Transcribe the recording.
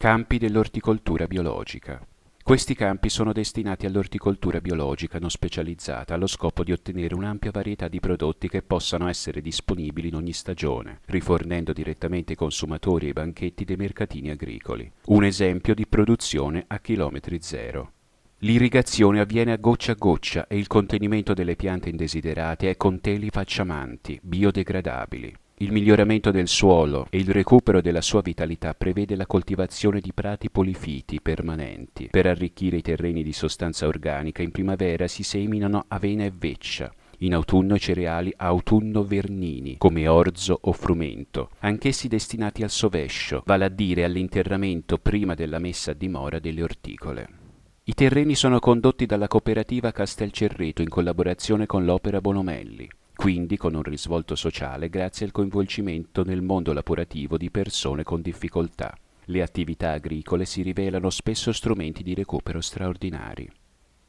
Campi dell'orticoltura biologica. Questi campi sono destinati all'orticoltura biologica non specializzata allo scopo di ottenere un'ampia varietà di prodotti che possano essere disponibili in ogni stagione, rifornendo direttamente ai consumatori e ai banchetti dei mercatini agricoli. Un esempio di produzione a chilometri zero. L'irrigazione avviene a goccia e il contenimento delle piante indesiderate è con teli facciamanti, biodegradabili. Il miglioramento del suolo e il recupero della sua vitalità prevede la coltivazione di prati polifiti permanenti. Per arricchire i terreni di sostanza organica in primavera si seminano avena e veccia, in autunno i cereali autunno-vernini, come orzo o frumento, anch'essi destinati al sovescio, vale a dire all'interramento prima della messa a dimora delle orticole. I terreni sono condotti dalla cooperativa Castelcerreto in collaborazione con l'Opera Bonomelli, quindi con un risvolto sociale grazie al coinvolgimento nel mondo lavorativo di persone con difficoltà. Le attività agricole si rivelano spesso strumenti di recupero straordinari.